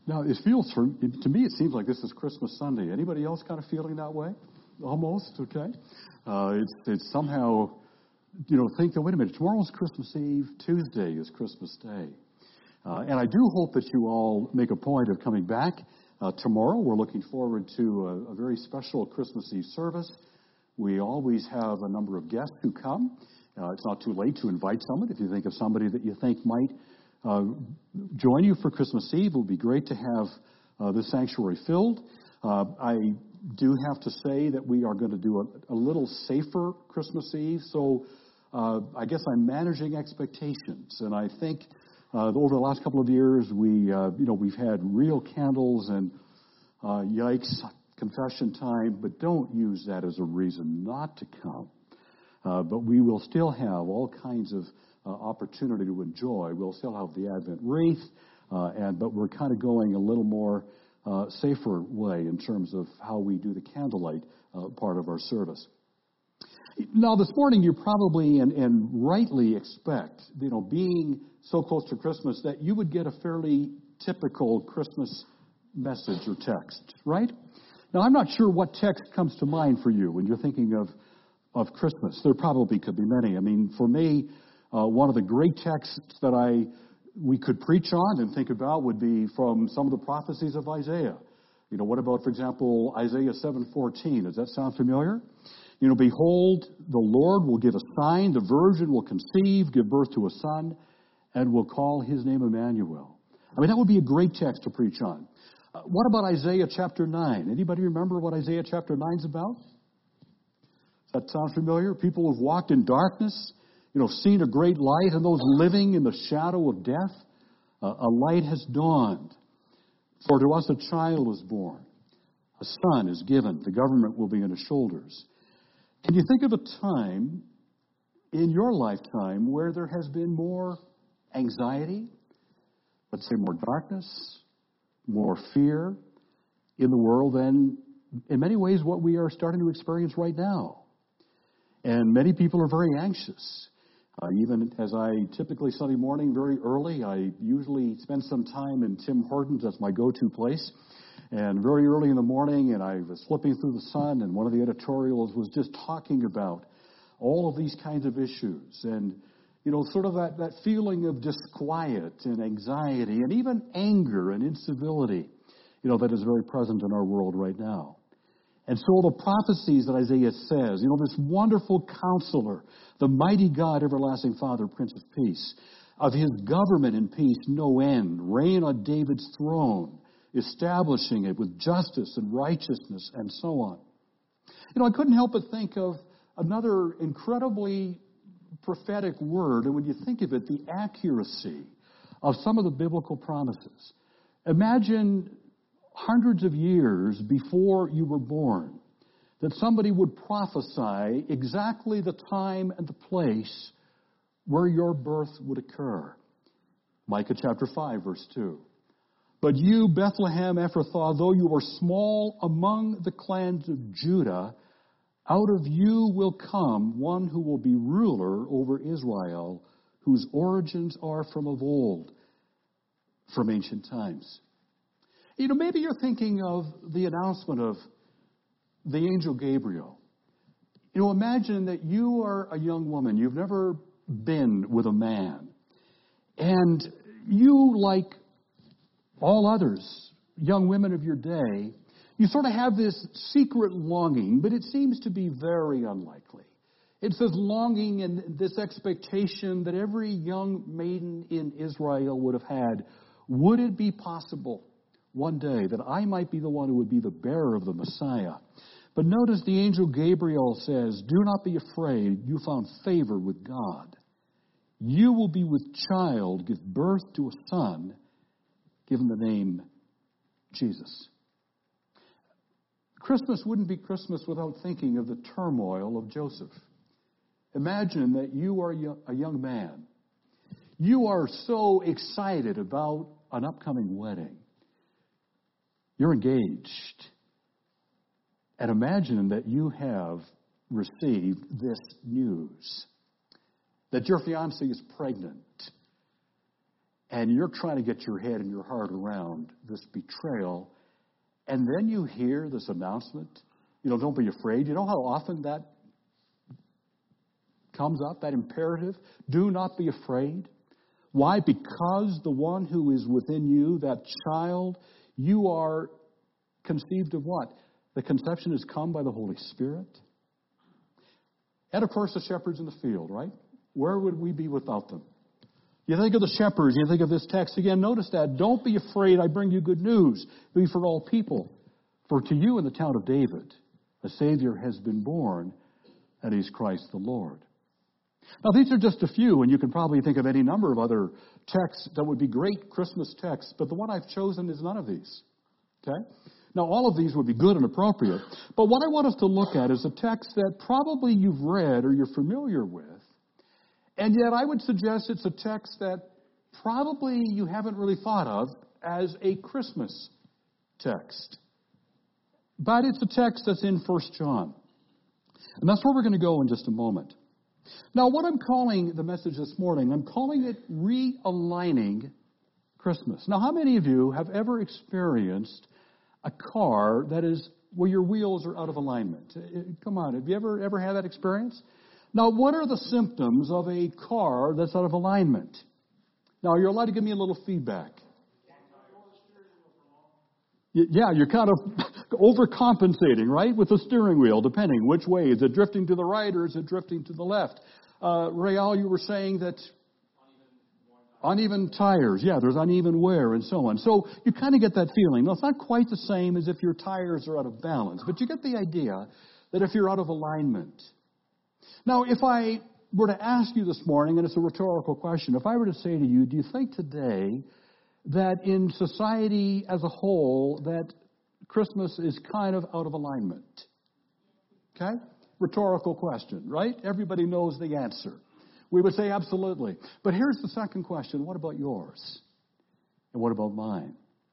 Now, to me, it seems like this is Christmas Sunday. Anybody else kind of feeling that way? Almost, okay. It's somehow, think that, wait a minute, tomorrow's Christmas Eve, Tuesday is Christmas Day. And I do hope that you all make a point of coming back tomorrow. We're looking forward to a very special Christmas Eve service. We always have a number of guests who come. It's not too late to invite someone. If you think of somebody that you think might join you for Christmas Eve, it would be great to have this sanctuary filled. I do have to say that we are going to do a little safer Christmas Eve, so I guess I'm managing expectations. And I think over the last couple of years, we've had real candles and yikes, confession time, but don't use that as a reason not to come. But we will still have all kinds of opportunity to enjoy. We'll still have the Advent wreath, but we're kind of going a little more safer way in terms of how we do the candlelight part of our service. Now, this morning, you probably and rightly expect, being so close to Christmas, that you would get a fairly typical Christmas message or text, right? Now, I'm not sure what text comes to mind for you when you're thinking of Christmas. There probably could be many. I mean, for me, one of the great texts that we could preach on and think about would be from some of the prophecies of Isaiah. What about, for example, Isaiah 7:14? Does that sound familiar? Behold, the Lord will give a sign, the virgin will conceive, give birth to a son, and will call his name Emmanuel. I mean, that would be a great text to preach on. What about Isaiah chapter 9? Anybody remember what Isaiah chapter 9 is about? Does that sound familiar? People who've walked in darkness, seen a great light, and those living in the shadow of death, a light has dawned. For to us a child is born, a son is given, the government will be on his shoulders. Can you think of a time in your lifetime where there has been more anxiety, let's say more darkness, more fear in the world than, in many ways, what we are starting to experience right now? And many people are very anxious. Even as I typically Sunday morning very early, I usually spend some time in Tim Hortons. That's my go-to place. And very early in the morning, and I was flipping through the Sun, and one of the editorials was just talking about all of these kinds of issues. And, sort of that feeling of disquiet and anxiety and even anger and incivility, that is very present in our world right now. And so the prophecies that Isaiah says, this wonderful counselor, the mighty God, everlasting Father, Prince of Peace, of his government in peace, no end, reign on David's throne, establishing it with justice and righteousness and so on. I couldn't help but think of another incredibly prophetic word, and when you think of it, the accuracy of some of the biblical promises. Imagine hundreds of years before you were born, that somebody would prophesy exactly the time and the place where your birth would occur. Micah chapter 5, verse 2. But you, Bethlehem Ephrathah, though you are small among the clans of Judah, out of you will come one who will be ruler over Israel, whose origins are from of old, from ancient times. Maybe you're thinking of the announcement of the angel Gabriel. Imagine that you are a young woman. You've never been with a man. And you, like all others, young women of your day, you sort of have this secret longing, but it seems to be very unlikely. It's this longing and this expectation that every young maiden in Israel would have had. Would it be possible one day that I might be the one who would be the bearer of the Messiah? But notice the angel Gabriel says, do not be afraid, you found favor with God. You will be with child, give birth to a son, give him the name Jesus. Christmas wouldn't be Christmas without thinking of the turmoil of Joseph. Imagine that you are a young man. You are so excited about an upcoming wedding. You're engaged. And imagine that you have received this news, that your fiancée is pregnant. and you're trying to get your head and your heart around this betrayal, and then you hear this announcement, don't be afraid. You know how often that comes up, that imperative? Do not be afraid. Why? Because the one who is within you, that child, you are conceived of what? The conception has come by the Holy Spirit. And of course the shepherds in the field, right? Where would we be without them? You think of the shepherds, you think of this text again, notice that. Don't be afraid, I bring you good news. Be for all people. For to you in the town of David, a Savior has been born, and He's Christ the Lord. Now, these are just a few, and you can probably think of any number of other texts that would be great Christmas texts, but the one I've chosen is none of these. Okay? Now, all of these would be good and appropriate, but what I want us to look at is a text that probably you've read or you're familiar with, and yet I would suggest it's a text that probably you haven't really thought of as a Christmas text. But it's a text that's in 1 John. And that's where we're going to go in just a moment. Now, what I'm calling the message this morning, I'm calling it realigning Christmas. Now, how many of you have ever experienced a car that is where your wheels are out of alignment? Come on, have you ever had that experience? Now, what are the symptoms of a car that's out of alignment? Now, you're allowed to give me a little feedback. Yeah, you're kind of overcompensating, right, with the steering wheel, depending which way. Is it drifting to the right or is it drifting to the left? Rael, you were saying that uneven tires. Yeah, there's uneven wear and so on. So you kind of get that feeling. Now, it's not quite the same as if your tires are out of balance, but you get the idea that if you're out of alignment. Now, if I were to ask you this morning, and it's a rhetorical question, if I were to say to you, do you think today that in society as a whole that Christmas is kind of out of alignment? Okay? Rhetorical question, right? Everybody knows the answer. We would say absolutely. But here's the second question. What about yours? And what about mine?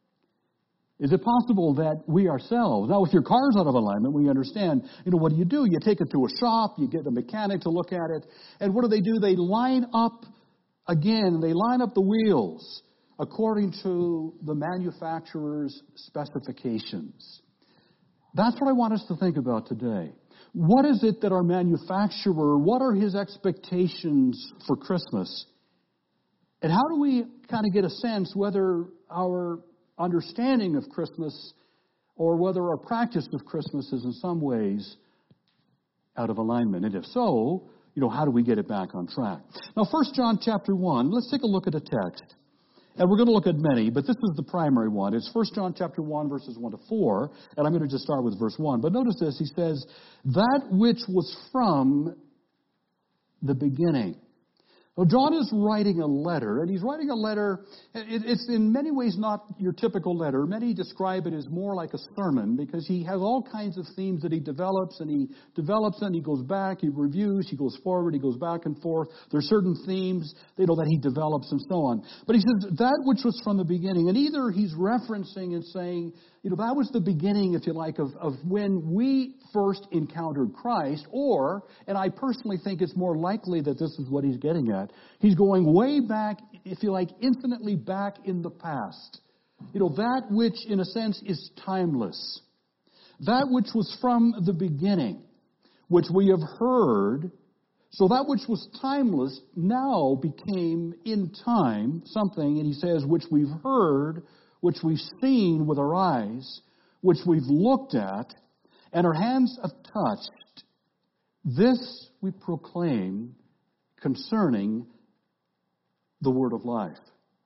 Is it possible that we ourselves, now if your car's out of alignment, we understand, what do? You take it to a shop, you get a mechanic to look at it, and what do? They line up again, they line up the wheels according to the manufacturer's specifications. That's what I want us to think about today. What is it that our manufacturer, what are his expectations for Christmas? And how do we kind of get a sense whether our understanding of Christmas or whether our practice of Christmas is in some ways out of alignment? And if so, how do we get it back on track? Now, 1 John chapter 1, let's take a look at a text. And we're going to look at many, but this is the primary one. It's 1 John chapter 1, verses 1 to 4, and I'm going to just start with verse 1. But notice this, he says, that which was from the beginning. Well, John is writing a letter, and he's writing a letter, it's in many ways not your typical letter. Many describe it as more like a sermon, because he has all kinds of themes that he develops, and he goes back, he reviews, he goes forward, he goes back and forth. There are certain themes, that he develops and so on. But he says, that which was from the beginning, and either he's referencing and saying, that was the beginning, if you like, of when we first encountered Christ, or, and I personally think it's more likely that this is what he's getting at, he's going way back, if you like, infinitely back in the past. That which, in a sense, is timeless. That which was from the beginning, which we have heard. So that which was timeless now became, in time, something, and he says, which we've heard, which we've seen with our eyes, which we've looked at, and our hands have touched. This we proclaim concerning the word of life.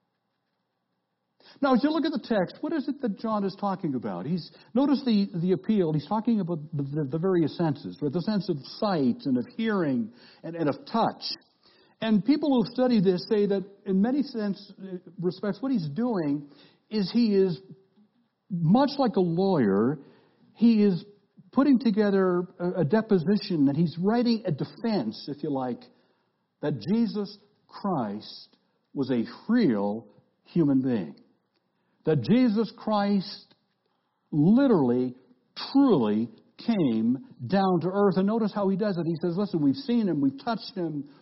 Now, as you look at the text, what is it that John is talking about? Notice the appeal. He's talking about the various senses, with the sense of sight and of hearing and of touch. And people who study this say that in many respects, what he's doing is he is, much like a lawyer, he is putting together a deposition, and he's writing a defense, if you like, that Jesus Christ was a real human being. That Jesus Christ literally, truly came down to earth. And notice how he does it. He says, listen, we've seen him, we've touched him,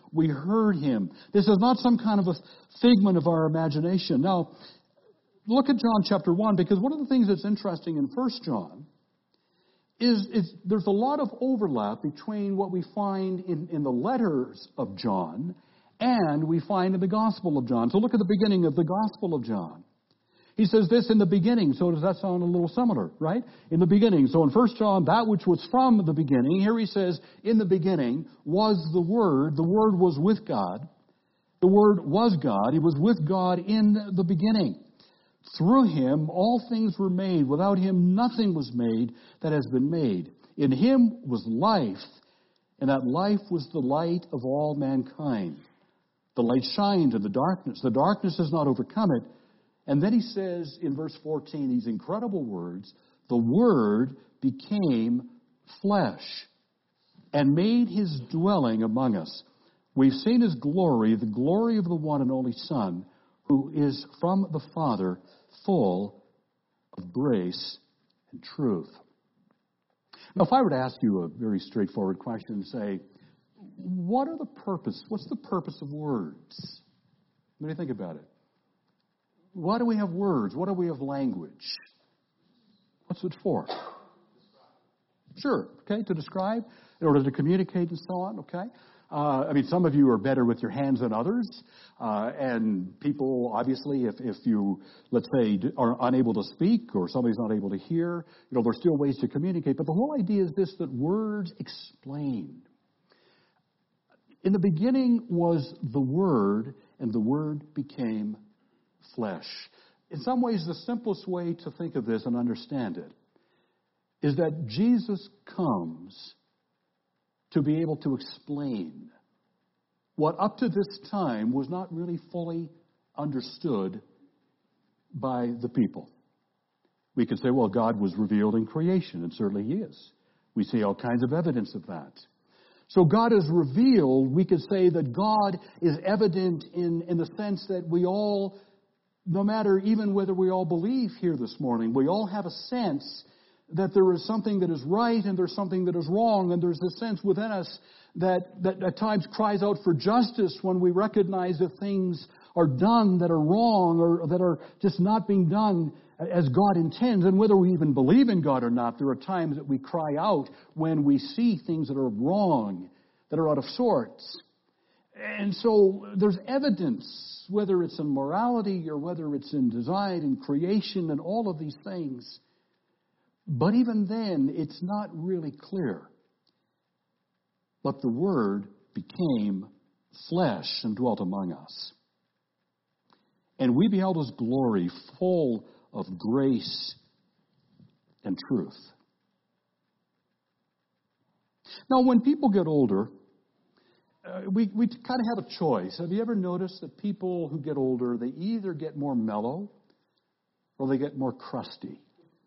We heard him. This is not some kind of a figment of our imagination. Now, look at John chapter 1, because one of the things that's interesting in 1 John is there's a lot of overlap between what we find in the letters of John and we find in the Gospel of John. So look at the beginning of the Gospel of John. He says this in the beginning. So does that sound a little similar, right? In the beginning. So in 1 John, that which was from the beginning. Here he says, in the beginning was the Word. The Word was with God. The Word was God. He was with God in the beginning. Through him all things were made. Without him nothing was made that has been made. In him was life, and that life was the light of all mankind. The light shined in the darkness. The darkness has not overcome it. And then he says in verse 14 these incredible words, the Word became flesh and made his dwelling among us. We've seen his glory, the glory of the one and only Son, who is from the Father, full of grace and truth. Now, if I were to ask you a very straightforward question and say, what's the purpose of words? What do you think about it? Why do we have words? Why do we have language? What's it for? Sure, okay, to describe, in order to communicate and so on, okay? Some of you are better with your hands than others. And people, obviously, if you, let's say, are unable to speak or somebody's not able to hear, there's still ways to communicate. But the whole idea is this, that words explain. In the beginning was the Word, and the Word became flesh. In some ways, the simplest way to think of this and understand it is that Jesus comes to be able to explain what up to this time was not really fully understood by the people. We could say, well, God was revealed in creation, and certainly he is. We see all kinds of evidence of that. So God is revealed. We could say that God is evident in the sense that we all, no matter even whether we all believe here this morning, we all have a sense that there is something that is right and there's something that is wrong, and there's a sense within us that at times cries out for justice when we recognize that things are done that are wrong or that are just not being done as God intends. And whether we even believe in God or not, there are times that we cry out when we see things that are wrong, that are out of sorts. And so there's evidence, whether it's in morality or whether it's in design and creation and all of these things. But even then, it's not really clear. But the Word became flesh and dwelt among us. And we beheld his glory, full of grace and truth. Now, when people get older, we kind of have a choice. Have you ever noticed that people who get older, they either get more mellow or they get more crusty?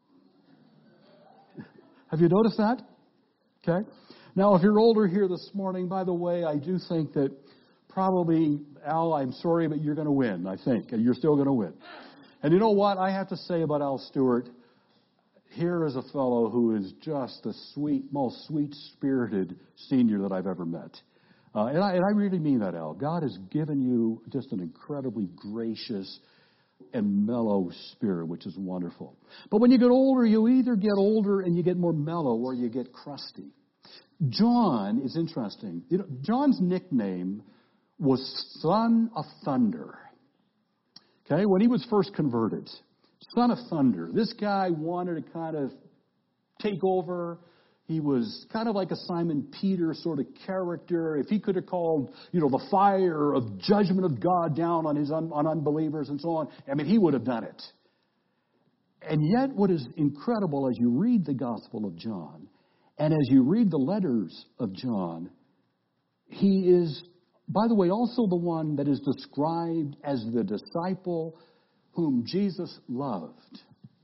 Have you noticed that? Okay. Now, if you're older here this morning, by the way, I do think that probably, Al, I'm sorry, but you're going to win, I think. And you're still going to win. And you know what I have to say about Al Stewart? Here is a fellow who is just the most sweet-spirited senior that I've ever met. And I really mean that, Al. God has given you just an incredibly gracious and mellow spirit, which is wonderful. But when you get older, you either get older and you get more mellow or you get crusty. John is interesting. John's nickname was Son of Thunder. Okay, when he was first converted, Son of Thunder. This guy wanted to kind of take over. He was kind of like a Simon Peter sort of character. If he could have called, the fire of judgment of God down on unbelievers and so on, he would have done it. And yet, what is incredible as you read the Gospel of John, and as you read the letters of John, he is, by the way, also the one that is described as the disciple whom Jesus loved.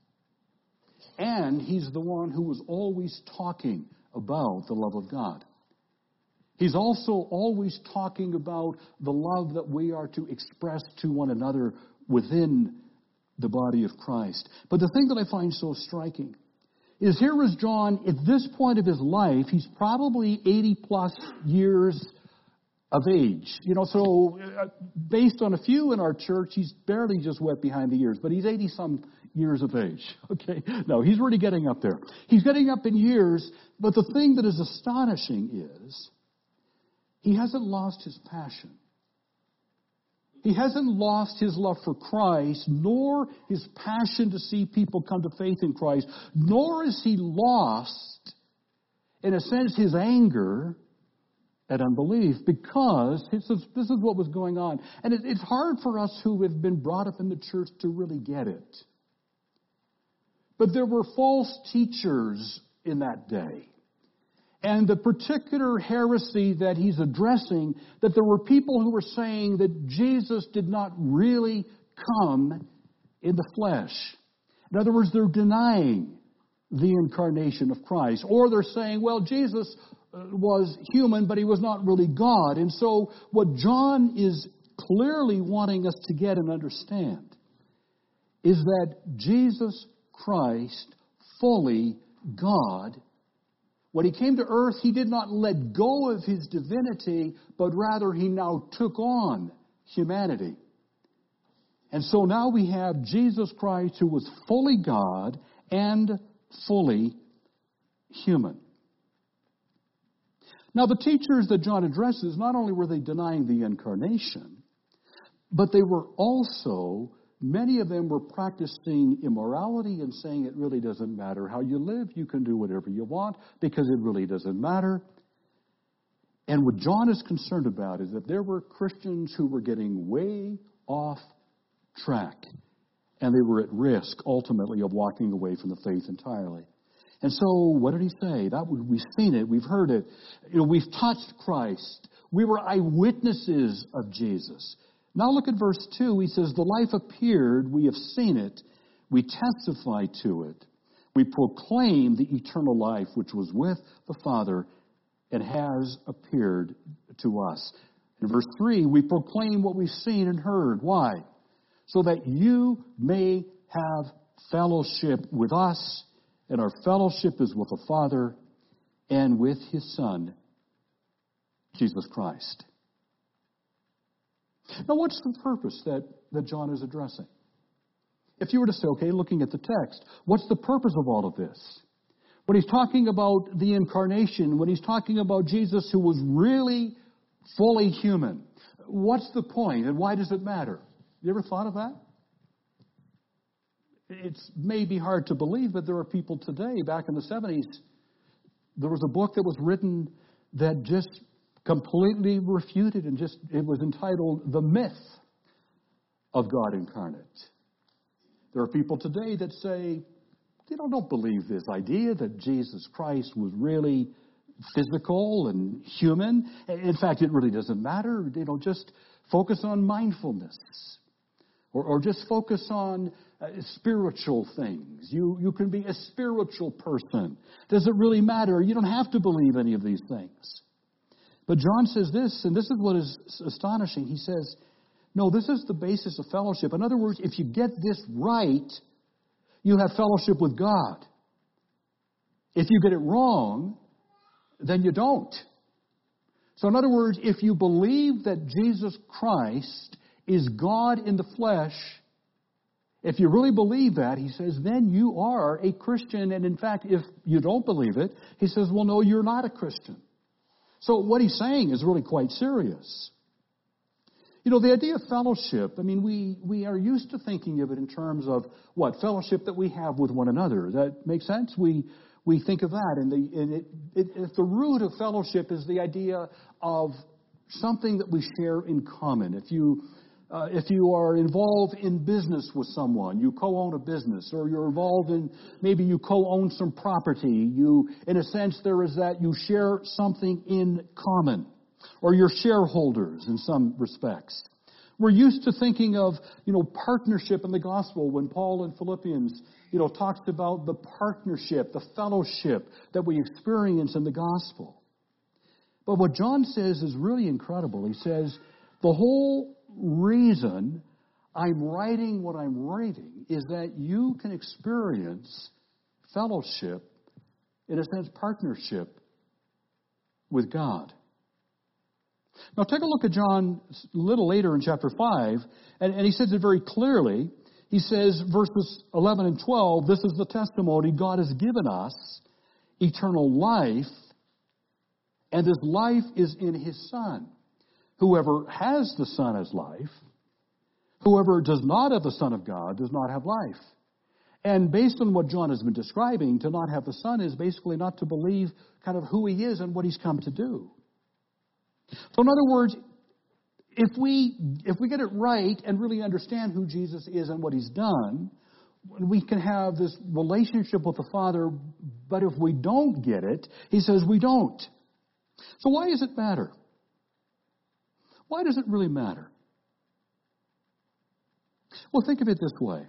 And he's the one who was always talking about the love of God. He's also always talking about the love that we are to express to one another within the body of Christ. But the thing that I find so striking is here is John, at this point of his life, he's probably 80 plus years of age. So based on a few in our church, he's barely just wet behind the ears, but he's 80-some years of age. Okay? No, he's really getting up there. He's getting up in years, but the thing that is astonishing is he hasn't lost his passion. He hasn't lost his love for Christ, nor his passion to see people come to faith in Christ, nor has he lost, in a sense, his anger at unbelief, because this is what was going on. And it's hard for us who have been brought up in the church to really get it. But there were false teachers in that day. And the particular heresy that he's addressing, that there were people who were saying that Jesus did not really come in the flesh. In other words, they're denying the incarnation of Christ. Or they're saying, well, Jesus was human, but he was not really God. And so what John is clearly wanting us to get and understand is that Jesus Christ, fully God, when he came to earth, he did not let go of his divinity, but rather he now took on humanity. And so now we have Jesus Christ, who was fully God and fully human. Now, the teachers that John addresses, not only were they denying the incarnation, but they were also, many of them were practicing immorality and saying it really doesn't matter how you live, you can do whatever you want because it really doesn't matter. And what John is concerned about is that there were Christians who were getting way off track, and they were at risk, ultimately, of walking away from the faith entirely. And so, what did he say? We've seen it, we've heard it. We've touched Christ. We were eyewitnesses of Jesus. Now look at verse 2. He says, the life appeared, we have seen it, we testify to it. We proclaim the eternal life which was with the Father and has appeared to us. In verse 3, we proclaim what we've seen and heard. Why? So that you may have fellowship with us, and our fellowship is with the Father and with His Son, Jesus Christ. Now, what's the purpose that John is addressing? If you were to say, okay, looking at the text, what's the purpose of all of this? When he's talking about the incarnation, when he's talking about Jesus who was really fully human, what's the point and why does it matter? You ever thought of that? It's maybe hard to believe, but there are people today, back in the 70s, there was a book that was written that just completely refuted and it was entitled The Myth of God Incarnate. There are people today that say, don't believe this idea that Jesus Christ was really physical and human. In fact, it really doesn't matter. Just focus on mindfulness. Or just focus on spiritual things. You can be a spiritual person. Does it really matter? You don't have to believe any of these things. But John says this, and this is what is astonishing. He says, no, this is the basis of fellowship. In other words, if you get this right, you have fellowship with God. If you get it wrong, then you don't. So in other words, if you believe that Jesus Christ is God in the flesh, if you really believe that, he says, then you are a Christian. And in fact, if you don't believe it, he says, well, no, you're not a Christian. So what he's saying is really quite serious. The idea of fellowship, we are used to thinking of it in terms of what? Fellowship that we have with one another. That makes sense? We think of that. And if the root of fellowship is the idea of something that we share in common. If you are involved in business with someone, you co-own a business, or you're involved in, maybe you co-own some property, in a sense, there is that you share something in common, or you're shareholders in some respects. We're used to thinking of, partnership in the gospel when Paul in Philippians, talks about the partnership, the fellowship that we experience in the gospel. But what John says is really incredible. He says, the whole reason I'm writing what I'm writing is that you can experience fellowship, in a sense, partnership with God. Now take a look at John a little later in chapter 5, and he says it very clearly. He says, verses 11 and 12, this is the testimony God has given us, eternal life, and this life is in His Son. Whoever has the Son has life. Whoever does not have the Son of God does not have life. And based on what John has been describing, to not have the Son is basically not to believe kind of who He is and what He's come to do. So in other words, if we get it right and really understand who Jesus is and what He's done, we can have this relationship with the Father. But if we don't get it, He says we don't. So why does it matter? Why does it really matter? Well, think of it this way.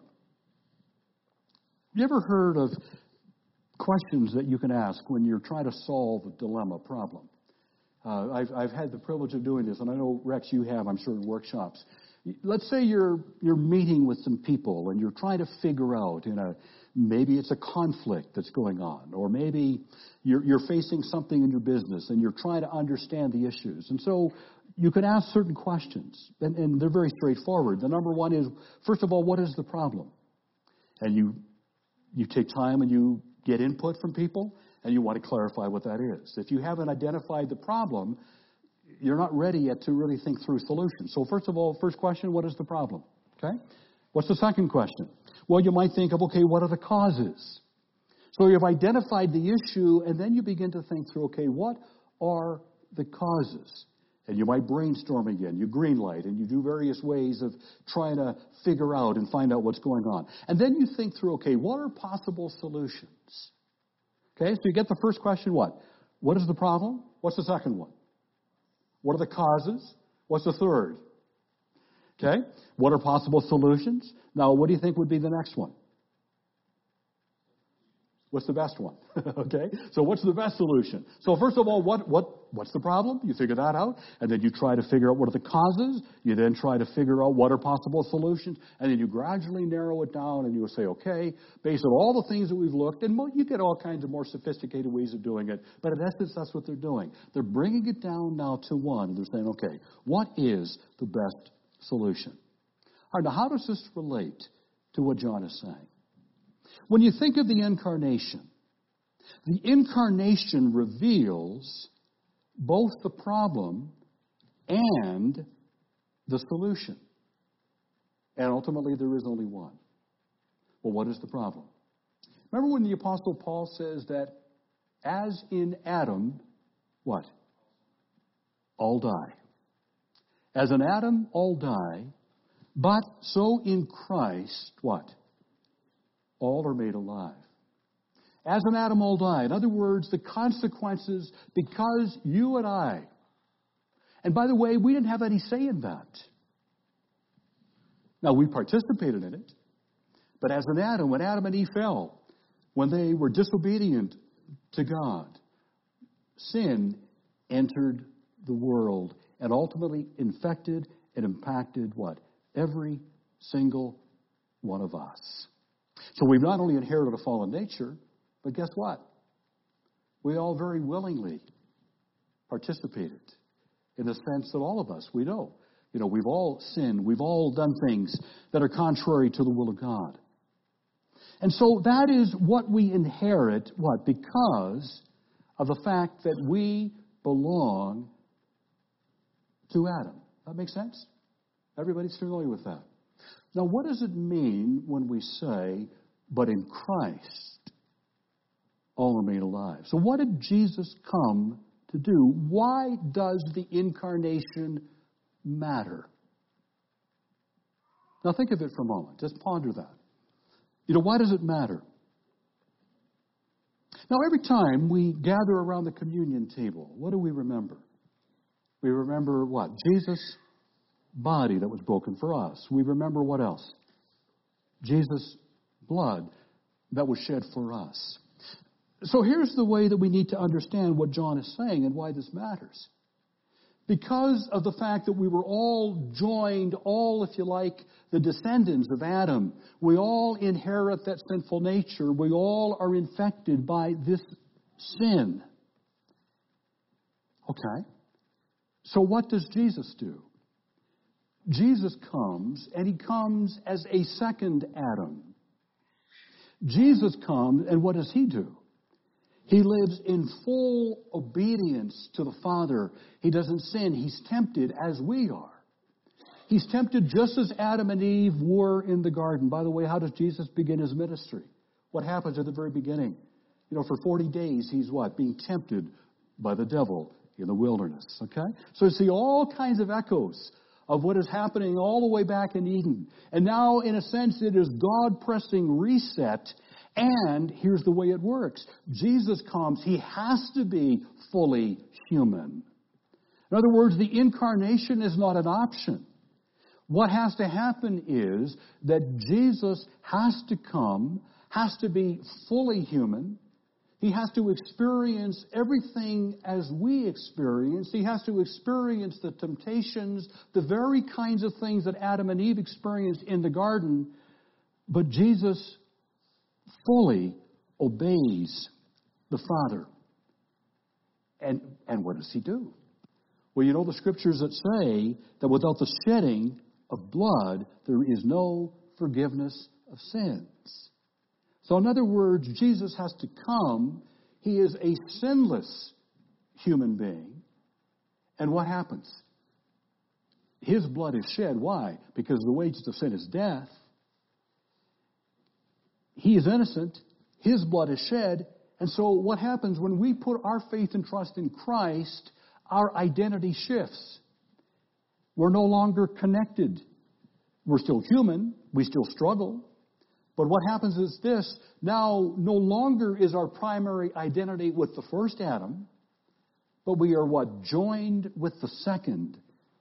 You ever heard of questions that you can ask when you're trying to solve a dilemma problem? I've had the privilege of doing this, and I know, Rex, you have, I'm sure, in workshops. Let's say you're meeting with some people, and you're trying to figure out, maybe it's a conflict that's going on, or maybe you're facing something in your business, and you're trying to understand the issues. And so you can ask certain questions, and they're very straightforward. The number one is, first of all, what is the problem? And you take time and you get input from people, and you want to clarify what that is. If you haven't identified the problem, you're not ready yet to really think through solutions. So first of all, first question, what is the problem? Okay? What's the second question? Well, you might think of, okay, what are the causes? So you've identified the issue, and then you begin to think through, okay, what are the causes? And you might brainstorm again. You green light, and you do various ways of trying to figure out and find out what's going on. And then you think through, okay, what are possible solutions? Okay, so you get the first question, what? What is the problem? What's the second one? What are the causes? What's the third? Okay, what are possible solutions? Now, what do you think would be the next one? What's the best one? Okay, so what's the best solution? So first of all, what's the problem? You figure that out, and then you try to figure out what are the causes. You then try to figure out what are possible solutions, and then you gradually narrow it down, and you say, okay, based on all the things that we've looked, and you get all kinds of more sophisticated ways of doing it, but in essence, that's what they're doing. They're bringing it down now to one, and they're saying, okay, what is the best solution? All right, now how does this relate to what John is saying? When you think of the incarnation reveals both the problem and the solution. And ultimately, there is only one. Well, what is the problem? Remember when the Apostle Paul says that as in Adam, what? All die. As in Adam, all die, but so in Christ, what? All are made alive. As in Adam, all die. In other words, the consequences, because you and I, and by the way, we didn't have any say in that. Now, we participated in it, but as in Adam, when Adam and Eve fell, when they were disobedient to God, sin entered the world and ultimately infected and impacted what? Every single one of us. So we've not only inherited a fallen nature, but guess what? We all very willingly participated in the sense that all of us, we know. We've all sinned. We've all done things that are contrary to the will of God. And so that is what we inherit, what? Because of the fact that we belong to Adam. That makes sense? Everybody's familiar with that. Now, what does it mean when we say, but in Christ, all are made alive? So what did Jesus come to do? Why does the incarnation matter? Now, think of it for a moment. Just ponder that. Why does it matter? Now, every time we gather around the communion table, what do we remember? We remember what? Jesus' body that was broken for us. We remember what else? Jesus' blood that was shed for us. So here's the way that we need to understand what John is saying and why this matters. Because of the fact that we were all joined, if you like, the descendants of Adam, we all inherit that sinful nature. We all are infected by this sin. Okay. So what does Jesus do? Jesus comes, and he comes as a second Adam. Jesus comes, and what does he do? He lives in full obedience to the Father. He doesn't sin. He's tempted as we are. He's tempted just as Adam and Eve were in the garden. By the way, how does Jesus begin his ministry? What happens at the very beginning? For 40 days, he's what? Being tempted by the devil in the wilderness. Okay? So you see all kinds of echoes of what is happening all the way back in Eden. And now, in a sense, it is God pressing reset. And here's the way it works. Jesus comes. He has to be fully human. In other words, the incarnation is not an option. What has to happen is that Jesus has to come, has to be fully human. He has to experience everything as we experience. He has to experience the temptations, the very kinds of things that Adam and Eve experienced in the garden. But Jesus fully obeys the Father. And what does he do? Well, the scriptures that say that without the shedding of blood, there is no forgiveness of sins. So in other words, Jesus has to come. He is a sinless human being. And what happens? His blood is shed. Why? Because the wages of sin is death. He is innocent. His blood is shed. And so what happens when we put our faith and trust in Christ, our identity shifts. We're no longer connected. We're still human. We still struggle. But what happens is this. Now, no longer is our primary identity with the first Adam, but we are what? Joined with the second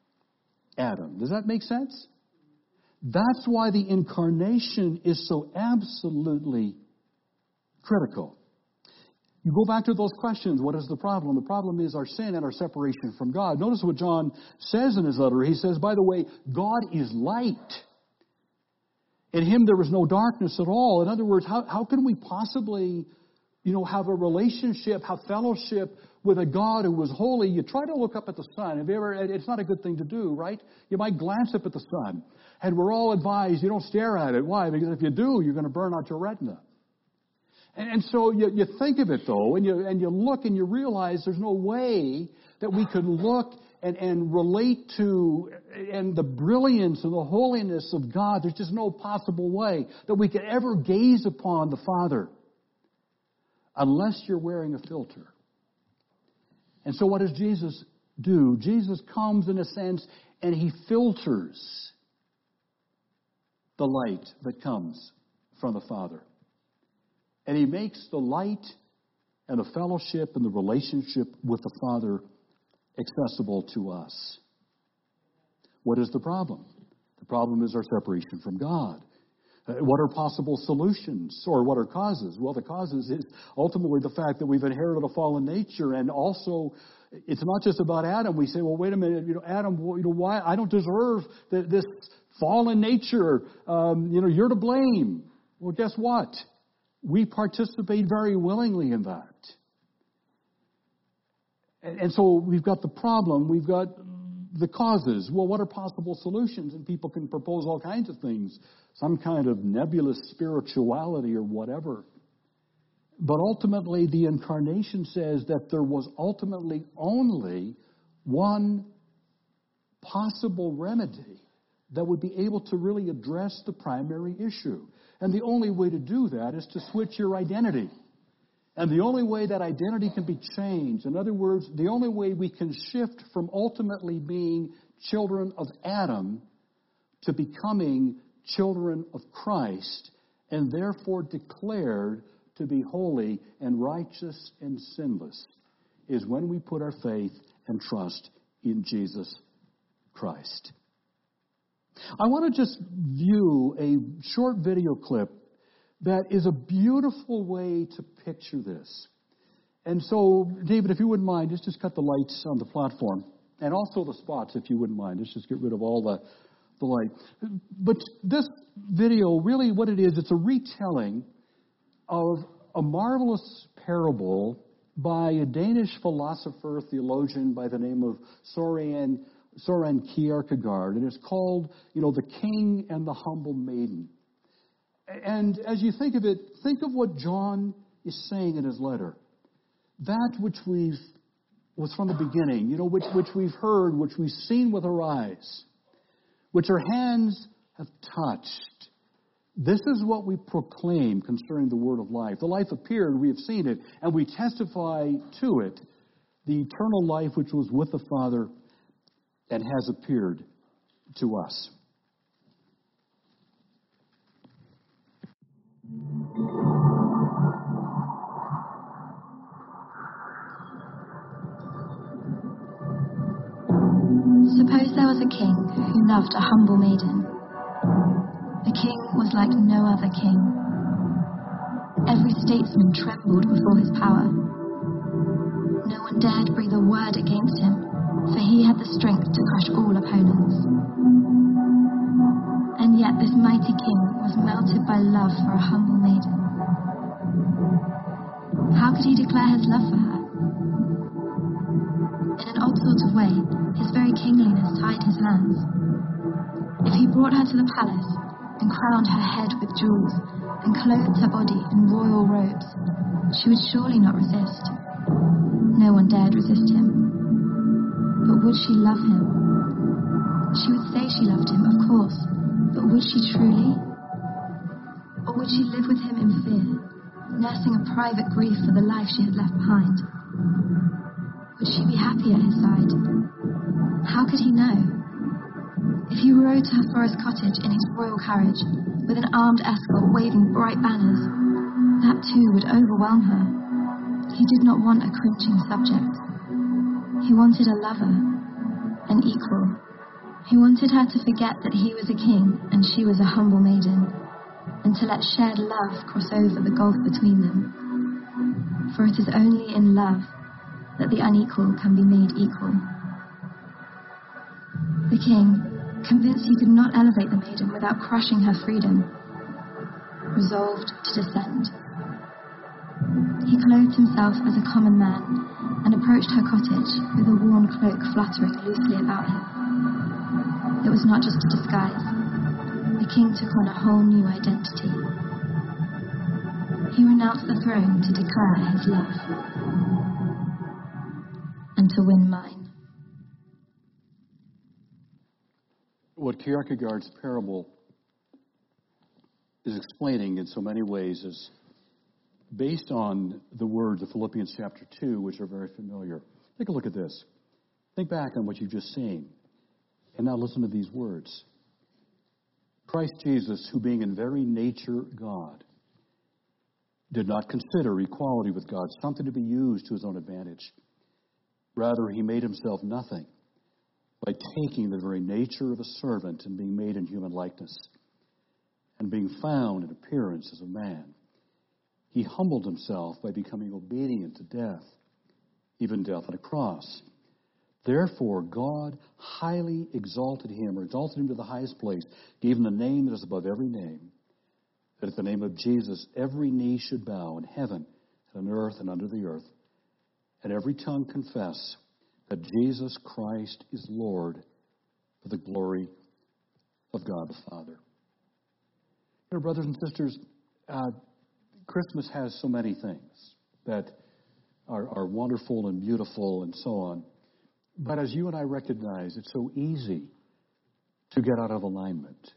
Adam. Does that make sense? That's why the incarnation is so absolutely critical. You go back to those questions. What is the problem? The problem is our sin and our separation from God. Notice what John says in his letter. He says, by the way, God is light. In him there was no darkness at all. In other words, how can we possibly, have a relationship, have fellowship with a God who was holy? You try to look up at the sun. It's not a good thing to do, right? You might glance up at the sun. And we're all advised you don't stare at it. Why? Because if you do, you're going to burn out your retina. And so you think of it, though, and you look and you realize there's no way that we could look and relate to and the brilliance and the holiness of God. There's just no possible way that we could ever gaze upon the Father unless you're wearing a filter. And so what does Jesus do? Jesus comes, in a sense, and he filters the light that comes from the Father. And he makes the light and the fellowship and the relationship with the Father accessible to us. What is the problem? The problem is our separation from God. What are possible solutions, or what are causes? Well, the causes is ultimately the fact that we've inherited a fallen nature, and also it's not just about Adam. We say, well, wait a minute, Adam, why I don't deserve this fallen nature. You're to blame. Well, guess what? We participate very willingly in that. And so we've got the problem, we've got the causes. Well, what are possible solutions? And people can propose all kinds of things, some kind of nebulous spirituality or whatever. But ultimately, the incarnation says that there was ultimately only one possible remedy that would be able to really address the primary issue. And the only way to do that is to switch your identity. And the only way that identity can be changed, in other words, the only way we can shift from ultimately being children of Adam to becoming children of Christ, and therefore declared to be holy and righteous and sinless, is when we put our faith and trust in Jesus Christ. I want to just view a short video clip that is a beautiful way to picture this. And so, David, if you wouldn't mind, just cut the lights on the platform. And also the spots, if you wouldn't mind. Let's just get rid of all the light. But this video, really what it is, it's a retelling of a marvelous parable by a Danish philosopher, theologian by the name of Soren Kierkegaard, and it's called, The King and the Humble Maiden. And as you think of it, think of what John is saying in his letter. That which was from the beginning, which we've heard, which we've seen with our eyes, which our hands have touched. This is what we proclaim concerning the word of life. The life appeared, we have seen it, and we testify to it, the eternal life which was with the Father and has appeared to us. Suppose there was a king who loved a humble maiden. The king was like no other king. Every statesman trembled before his power. No one dared breathe a word against him, for he had the strength to crush all opponents. And yet this mighty king was melted by love for a humble maiden. How could he declare his love for her? In an odd sort of way, his very kingliness tied his hands. If he brought her to the palace and crowned her head with jewels and clothed her body in royal robes, she would surely not resist. No one dared resist him. But would she love him? She would say she loved him, of course, but would she truly? Or would she live with him in fear, nursing a private grief for the life she had left behind? Would she be happy at his side? How could he know? If he rode to her forest cottage in his royal carriage, with an armed escort waving bright banners, that too would overwhelm her. He did not want a cringing subject. He wanted a lover, an equal. He wanted her to forget that he was a king and she was a humble maiden, and to let shared love cross over the gulf between them. For it is only in love that the unequal can be made equal. The king, convinced he could not elevate the maiden without crushing her freedom, resolved to descend. He clothed himself as a common man and approached her cottage with a worn cloak fluttering loosely about him. It was not just a disguise. The king took on a whole new identity. He renounced the throne to declare his love and to win mine. What Kierkegaard's parable is explaining in so many ways is based on the words of Philippians chapter 2, which are very familiar. Take a look at this. Think back on what you've just seen. And now listen to these words. Christ Jesus, who being in very nature God, did not consider equality with God something to be used to his own advantage. Rather, he made himself nothing by taking the very nature of a servant and being made in human likeness, and being found in appearance as a man. He humbled himself by becoming obedient to death, even death on a cross. Therefore, God highly exalted him to the highest place, gave him the name that is above every name, that at the name of Jesus every knee should bow in heaven and on earth and under the earth, and every tongue confess that Jesus Christ is Lord, for the glory of God the Father. Brothers and sisters, Christmas has so many things that are wonderful and beautiful and so on. But as you and I recognize, it's so easy to get out of alignment.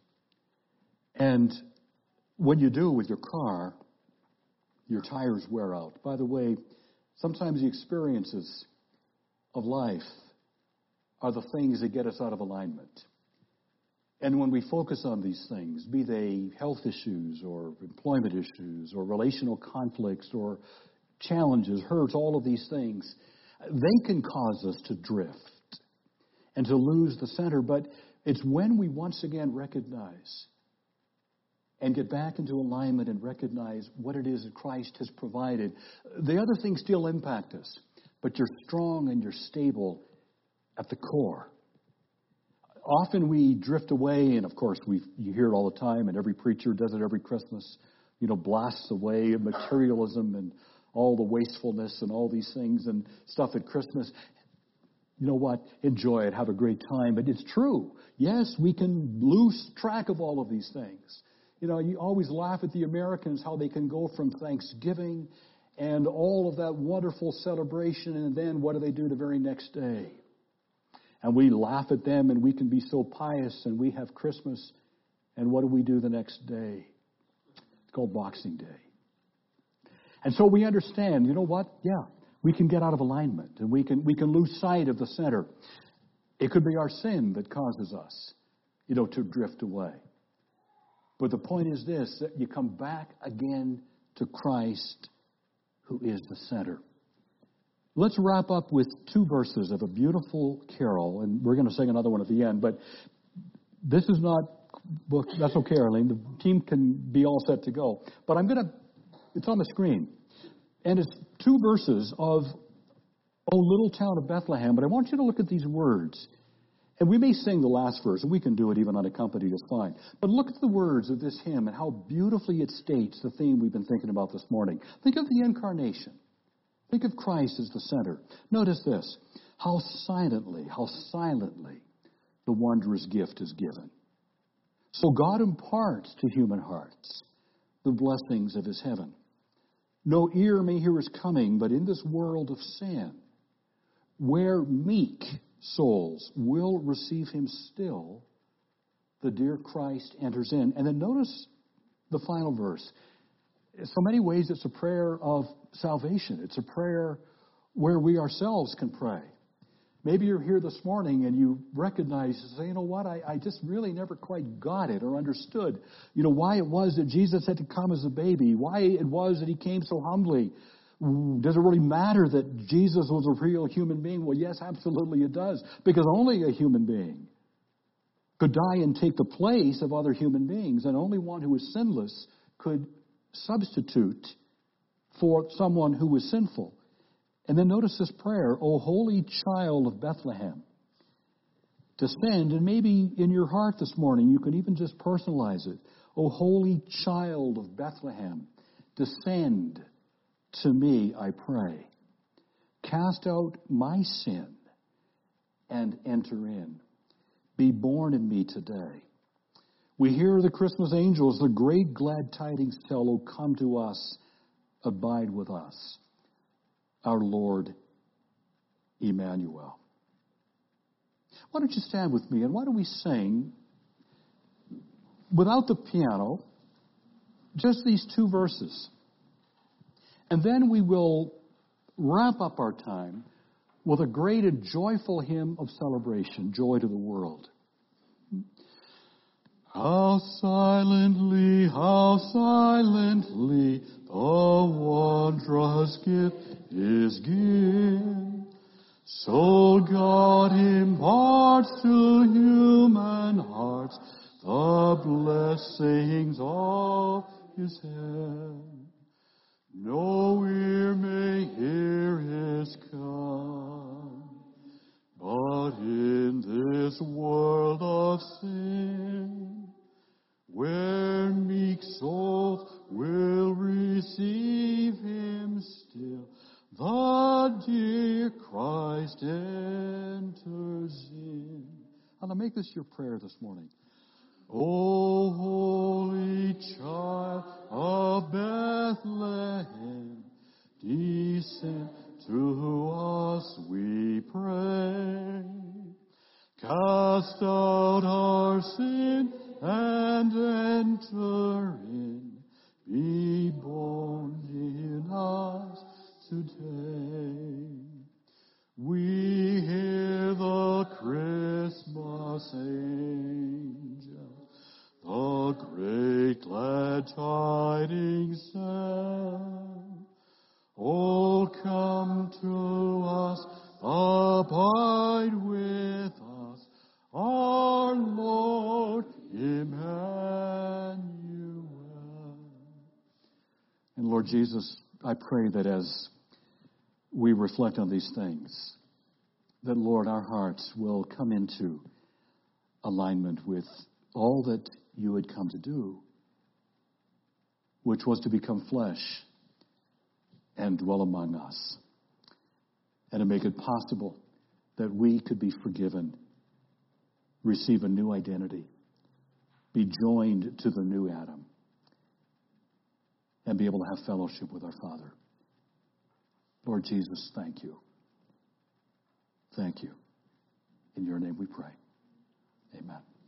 And when you do with your car, your tires wear out. By the way, sometimes the experiences of life are the things that get us out of alignment. And when we focus on these things, be they health issues or employment issues or relational conflicts or challenges, hurts, all of these things, they can cause us to drift and to lose the center. But it's when we once again recognize and get back into alignment and recognize what it is that Christ has provided. The other things still impact us, but you're strong and you're stable at the core. Often we drift away, and of course you hear it all the time, and every preacher does it every Christmas, blasts away materialism and all the wastefulness and all these things and stuff at Christmas. You know what? Enjoy it. Have a great time. But it's true. Yes, we can lose track of all of these things. You know, you always laugh at the Americans, how they can go from Thanksgiving and all of that wonderful celebration, and then what do they do the very next day? And we laugh at them, and we can be so pious, and we have Christmas, and what do we do the next day? It's called Boxing Day. And so we understand, you know what? Yeah, we can get out of alignment, and we can lose sight of the center. It could be our sin that causes us, to drift away. But the point is this, that you come back again to Christ, who is the center. Let's wrap up with 2 verses of a beautiful carol, and we're going to sing another one at the end, but this is not, well, that's okay, Arlene. The team can be all set to go. But it's on the screen. And it's 2 verses of, O Little Town of Bethlehem, but I want you to look at these words. And we may sing the last verse, and we can do it even unaccompanied, it's fine. But look at the words of this hymn and how beautifully it states the theme we've been thinking about this morning. Think of the incarnation. Think of Christ as the center. Notice this, how silently the wondrous gift is given. So God imparts to human hearts the blessings of his heaven. No ear may hear his coming, but in this world of sin, where meek souls will receive him still, the dear Christ enters in. And then notice the final verse. In so many ways, it's a prayer of salvation. It's a prayer where we ourselves can pray. Maybe you're here this morning and you recognize, say, you know what, I just really never quite got it or understood, why it was that Jesus had to come as a baby, why it was that he came so humbly. Does it really matter that Jesus was a real human being? Well, yes, absolutely it does, because only a human being could die and take the place of other human beings, and only one who is sinless could substitute for someone who was sinful. And then notice this prayer, O Holy Child of Bethlehem. Descend, and maybe in your heart this morning, you can even just personalize it. O Holy Child of Bethlehem, descend to me, I pray. Cast out my sin and enter in. Be born in me today. We hear the Christmas angels, the great glad tidings tell, O come to us, abide with us, our Lord Emmanuel. Why don't you stand with me and why don't we sing, without the piano, just these 2 verses. And then we will wrap up our time with a great and joyful hymn of celebration, Joy to the World. How silently the wondrous gift is given. So God imparts to human hearts the blessings of his hand. No ear may hear his come, but in this world of sin, where meek souls will receive him still, the dear Christ enters in. And I'll make this your prayer this morning. O Holy Child of Bethlehem, descend to us, we pray. Cast out our sin and enter in. Be born in us today. We hear the Christmas angel, the great glad tidings sound. Oh, come to us, abide with us, our Lord Emmanuel. And Lord Jesus, I pray that as we reflect on these things, that, Lord, our hearts will come into alignment with all that you had come to do, which was to become flesh and dwell among us, and to make it possible that we could be forgiven, receive a new identity, be joined to the new Adam, and be able to have fellowship with our Father. Lord Jesus, thank you. Thank you. In your name we pray. Amen.